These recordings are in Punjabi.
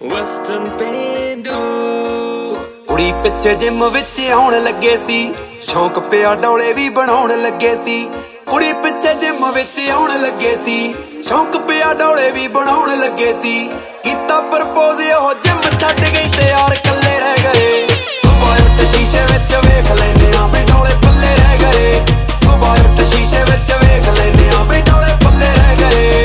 ਵਸਤਨ ਪੇਂਡੂ ਕੁੜੀ ਪਿੱਛੇ ਜਿਮ ਵਿੱਚ ਆਉਣ ਲੱਗੇ ਸੀ, ਸ਼ੌਂਕ ਪਿਆ ਡੋਲੇ ਵੀ ਬਣਾਉਣ ਲੱਗੇ ਸੀ। ਕੁੜੀ ਪਿੱਛੇ ਜਿਮ ਵਿੱਚ ਆਉਣ ਲੱਗੇ ਸੀ, ਸ਼ੌਂਕ ਪਿਆ ਡੋਲੇ ਵੀ ਬਣਾਉਣ ਲੱਗੇ ਸੀ। ਕੀਤਾ ਪ੍ਰਪੋਜ਼ ਉਹ ਜਿਮ ਛੱਡ ਗਈ ਤੇ ਯਾਰ ਕੱਲੇ ਰਹਿ ਗਏ। ਸੁਬਾਹ ਉੱਠ ਸ਼ੀਸ਼ੇ ਵਿੱਚ ਵੇਖ ਲੈਨੇ ਆ ਵੀ ਡੋਲੇ ਪੱਲੇ ਰਹਿ ਗਏ। ਸੁਬਾਹ ਉੱਠ ਸ਼ੀਸ਼ੇ ਵਿੱਚ ਵੇਖ ਲੈਨੇ ਆ ਵੀ ਡੋਲੇ ਪੱਲੇ ਰਹਿ ਗਏ।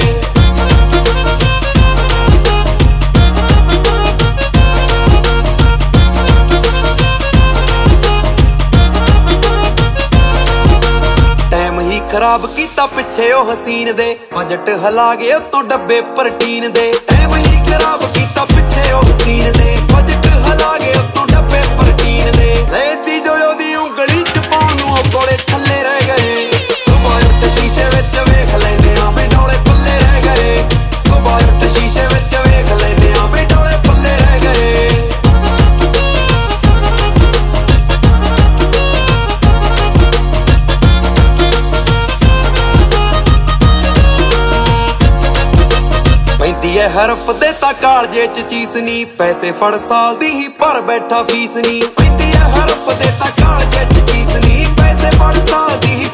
ਖਰਾਬ ਕੀਤਾ ਪਿੱਛੇ ਉਹ ਹਸੀਨ ਦੇ, ਬਜਟ ਹਿਲਾ ਗਏ ਉਤੋਂ ਡੱਬੇ ਪ੍ਰੋਟੀਨ ਦੇ। ਟਾਈਮ ਹੀ ਖਰਾਬ ਕੀਤਾ ਪਿੱਛੇ ਉਹ ਹਸੀਨ ਦੇ, ਬਜਟ ਹਿਲਾ ਗਏ ਉਤੋਂ ਡੱਬੇ ਪ੍ਰੋਟੀਨ ਦੇ। ਲੈ ਸੀ ਜੋ ਉਹਦੀ ਉਂਗਲੀ ਚ ਪਾਉਣ ਨੂੰ ਉਹ ਕੋਲੇ ਥੱਲੇ ਰਹਿ ਗਏ। ਸੁਬਾਹ ਉੱਠ ਸ਼ੀਸ਼ੇ ਵਿੱਚ ਵੇਖ ਲੈਨੇ ਆ ਵੀ ਡੋਲੇ ਪੱਲੇ ਰਹਿ ਗਏ। ਸੁਬਾਹ ਉੱਠ ਸ਼ੀਸ਼ੇ ਵਿੱਚ ਵੇਖ ਲੈਨੇ ਆ ਵੀ ਡੋਲੇ ਪੱਲੇ ਰਹਿ ਗਏ। ਪੈਂਦੀ ਐ ਹਰਫ ਦੇ ਤਾਂ ਕਾਲਜੇ ਚ ਚੀਸ ਨੀ, ਪੈਸੇ ਫੜ ਸਾਲ ਦੀ ਹੀ ਭਰ ਬੈਠਾ ਫੀਸ ਨੀ। ਪੈਂਦੀ ਐ ਹਰਫ ਦੇ ਤਾਂ ਕਾਲਜੇ ਚ ਚੀਸ ਨੀ, ਪੈਸੇ ਫੜ ਸਾਲ ਦੀ